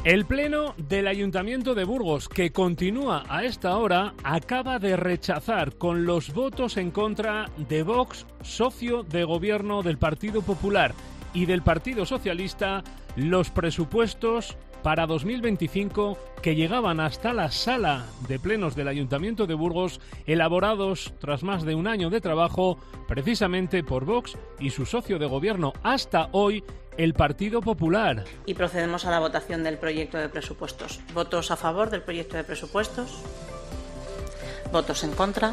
El Pleno del Ayuntamiento de Burgos, que continúa a esta hora, acaba de rechazar con los votos en contra de Vox, socio de gobierno del Partido Popular, y del Partido Socialista, los presupuestos para 2025 que llegaban hasta la sala de plenos del Ayuntamiento de Burgos, elaborados tras más de un año de trabajo precisamente por Vox y su socio de gobierno hasta hoy, el Partido Popular. Y procedemos a la votación del proyecto de presupuestos. ¿Votos a favor del proyecto de presupuestos? ¿Votos en contra?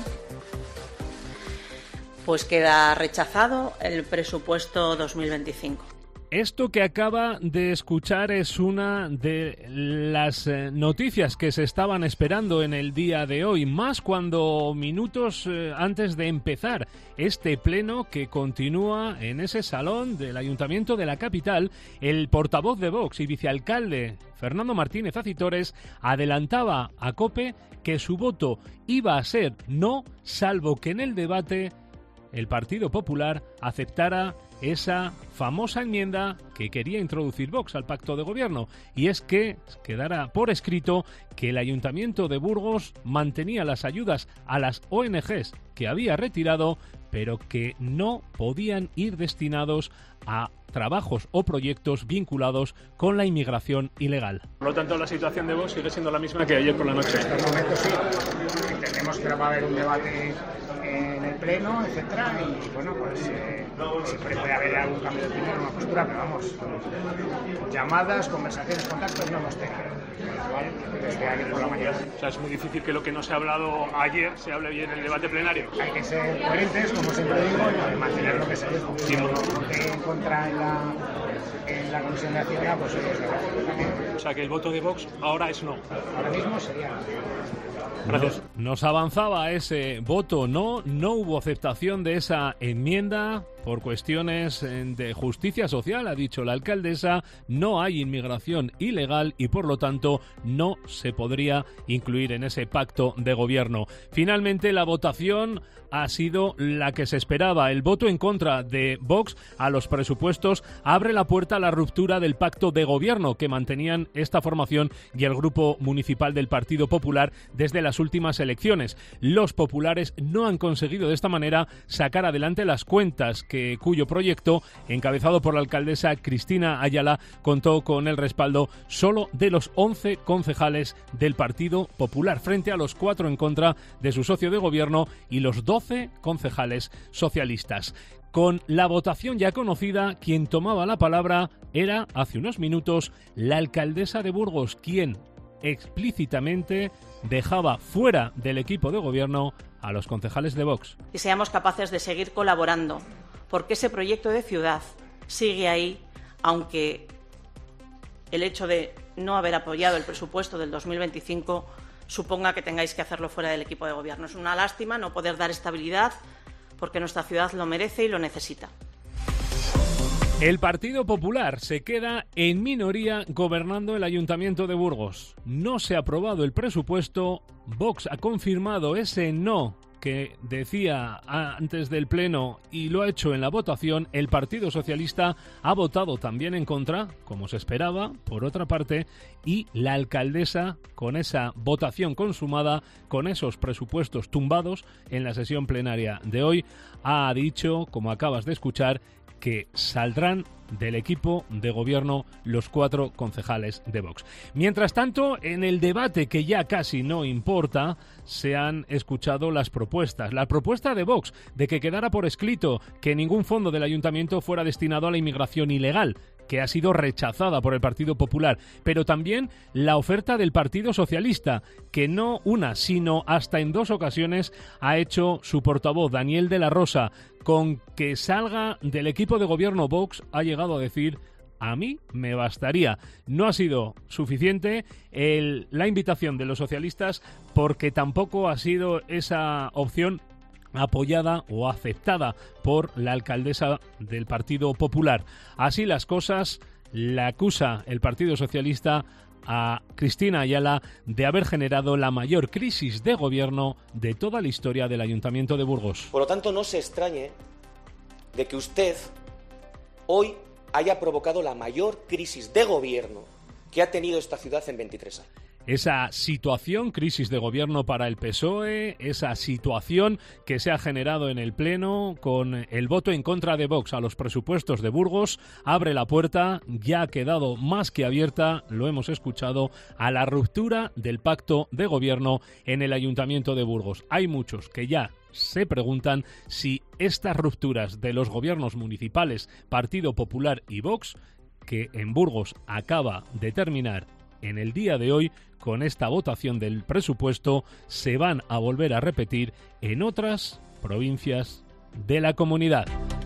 Pues queda rechazado el presupuesto 2025. Esto que acaba de escuchar es una de las noticias que se estaban esperando en el día de hoy, más cuando minutos antes de empezar este pleno que continúa en ese salón del Ayuntamiento de la capital, el portavoz de Vox y vicealcalde Fernando Martínez Acitores adelantaba a COPE que su voto iba a ser no, salvo que en el debate el Partido Popular aceptara esa famosa enmienda que quería introducir Vox al pacto de gobierno, y es que quedara por escrito que el Ayuntamiento de Burgos mantenía las ayudas a las ONGs que había retirado, pero que no podían ir destinados a trabajos o proyectos vinculados con la inmigración ilegal. Por lo tanto, la situación de Vox sigue siendo la misma que ayer por la noche. En estos momentos sí, entendemos que va a haber un debate en el pleno, etcétera, y bueno, pues siempre puede haber algún cambio de opinión, una postura, pero vamos, llamadas, conversaciones, contactos no hemos tenido, ¿vale? Desde ayer por la mañana. O sea, es muy difícil que lo que no se ha hablado ayer se hable bien en el debate plenario. Hay que ser coherentes, como siempre digo, y mantener lo que se dijo. Si no voté en contra en la Comisión de Hacienda, pues oye, también. O sea, que el voto de Vox ahora es no. Ahora mismo sería no. Gracias. Nos avanzaba ese voto no hubo aceptación de esa enmienda por cuestiones de justicia social, ha dicho la alcaldesa, no hay inmigración ilegal y por lo tanto no se podría incluir en ese pacto de gobierno. Finalmente la votación ha sido la que se esperaba. El voto en contra de Vox a los presupuestos abre la puerta a la ruptura del pacto de gobierno que mantenían esta formación y el grupo municipal del Partido Popular desde las últimas elecciones. Los populares no han conseguido de esta manera sacar adelante las cuentas cuyo proyecto, encabezado por la alcaldesa Cristina Ayala, contó con el respaldo solo de los 11 concejales del Partido Popular, frente a los 4 en contra de su socio de gobierno y los 12 concejales socialistas. Con la votación ya conocida, quien tomaba la palabra era, hace unos minutos, la alcaldesa de Burgos, quien explícitamente dejaba fuera del equipo de gobierno a los concejales de Vox. Y seamos capaces de seguir colaborando, porque ese proyecto de ciudad sigue ahí, aunque el hecho de no haber apoyado el presupuesto del 2025 suponga que tengáis que hacerlo fuera del equipo de gobierno. Es una lástima no poder dar estabilidad, porque nuestra ciudad lo merece y lo necesita. El Partido Popular se queda en minoría gobernando el Ayuntamiento de Burgos. No se ha aprobado el presupuesto. Vox ha confirmado ese no que decía antes del pleno y lo ha hecho en la votación. El Partido Socialista ha votado también en contra, como se esperaba, por otra parte, y la alcaldesa, con esa votación consumada, con esos presupuestos tumbados en la sesión plenaria de hoy, ha dicho, como acabas de escuchar, que saldrán del equipo de gobierno los 4 concejales de Vox. Mientras tanto, en el debate que ya casi no importa, se han escuchado las propuestas. La propuesta de Vox de que quedara por escrito que ningún fondo del ayuntamiento fuera destinado a la inmigración ilegal, que ha sido rechazada por el Partido Popular, pero también la oferta del Partido Socialista, que no una, sino hasta en 2 ocasiones ha hecho su portavoz, Daniel de la Rosa. Con que salga del equipo de gobierno Vox, ha llegado a decir: a mí me bastaría. No ha sido suficiente la invitación de los socialistas, porque tampoco ha sido esa opción apoyada o aceptada por la alcaldesa del Partido Popular. Así las cosas, la acusa el Partido Socialista a Cristina Ayala de haber generado la mayor crisis de gobierno de toda la historia del Ayuntamiento de Burgos. Por lo tanto, no se extrañe de que usted hoy haya provocado la mayor crisis de gobierno que ha tenido esta ciudad en 23 años. Esa situación, crisis de gobierno para el PSOE, esa situación que se ha generado en el Pleno con el voto en contra de Vox a los presupuestos de Burgos, abre la puerta, ya ha quedado más que abierta, lo hemos escuchado, a la ruptura del pacto de gobierno en el Ayuntamiento de Burgos. Hay muchos que ya se preguntan si estas rupturas de los gobiernos municipales, Partido Popular y Vox, que en Burgos acaba de terminar en el día de hoy, con esta votación del presupuesto, se van a volver a repetir en otras provincias de la comunidad.